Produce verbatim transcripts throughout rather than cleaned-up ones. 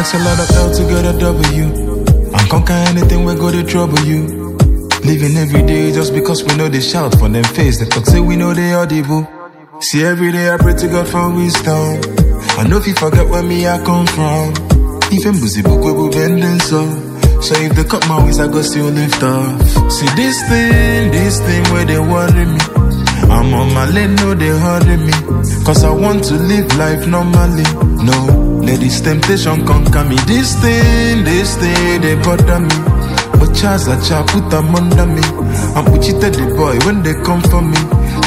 takes a lot of L to get a W. And conquer anything we go to trouble you. Living every day just because we know they shout for them face. They talk say we know they audible. See every day I pray to God for wisdom. I know if you forget where me I come from. Even busy book we will bending so. So if they cut my waist I go still lift off. See this thing, this thing where they worry me. I'm on my lane, no they hurry me. Cause I want to live life normally. No, let this temptation conquer me. This thing, this thing they bother me. But Charles I try put them under me. I'm Uchita the boy when they come for me.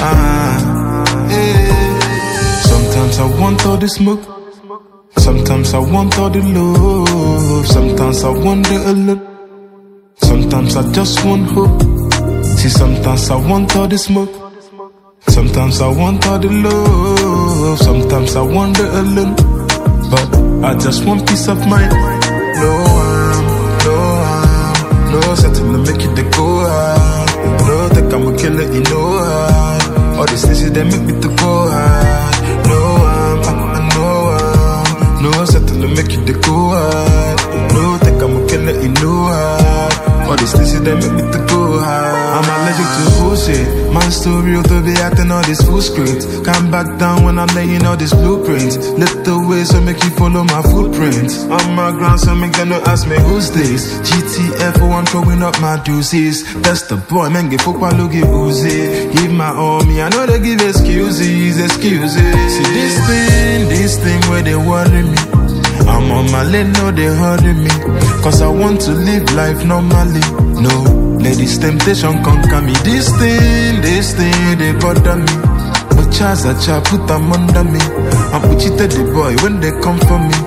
Ah, eh. Sometimes I want all the smoke. Sometimes I want all the love. Sometimes I wonder a lot. Sometimes I just want hope. See, sometimes I want all the smoke. Sometimes I want all the love. Sometimes I wonder alone. But I just want peace of mind. No harm, no harm. No setting to make it the go hard. No think I'm a killer, you know hard. All these things they make me to go hard. No harm, I know harm. No setting to make it the go hard. No think I'm a killer, you know hard. All these things they make me to go hard. I'm allergic to bullshit. Man's too real to be acting all this full script. Can't back down when I'm laying all this blueprints. Lift the way so make you follow my footprints. On my ground so make them no ask me who's this. G T F oh I'm throwing up my deuces. That's the boy man give fuck while look give Uzi. Give my all me I know they give excuses, excuses. See this thing, this thing where they worry me. I'm on my lane, no they hurry me. Cause I want to live life normally. No, let this temptation conquer me. This thing, this thing, they bother me. But Charles I try put them under me. I'm Uchita the boy when they come for me.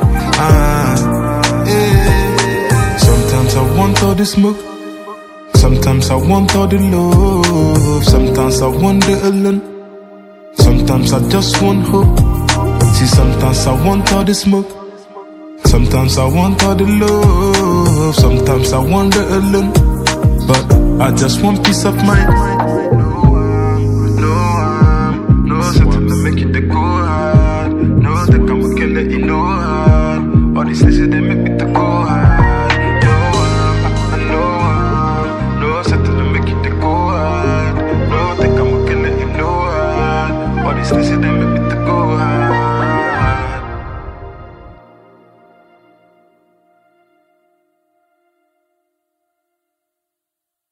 Ah, eh. Sometimes I want all the smoke. Sometimes I want all the love. Sometimes I wonder alone. Sometimes I just want hope. See, sometimes I want all the smoke. Sometimes I want all the love. Sometimes I wonder alone. But I just want peace of mind. No harm, no harm. No setting to make it the go hard. No think I'm a killer, you know hard. All these things they make me to go hard. No harm, I know harm. No setting to make it the go hard. No think I'm a killer, you know hard. All these things they make me to go hard.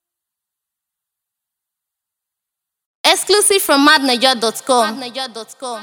Exclusive from mad naija dot com.